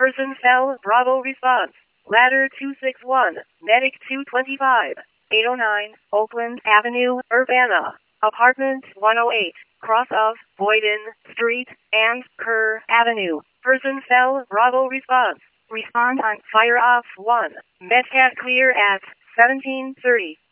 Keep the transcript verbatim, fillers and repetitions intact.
Person cell, Bravo response. Ladder two six one, Medic two twenty-five, eight oh nine, Oakland Avenue, Urbana. Apartment one oh eight, cross of Boyden Street and Kerr Avenue. Person cell, Bravo response. Respond on fire off one. Medcat clear at seventeen thirty.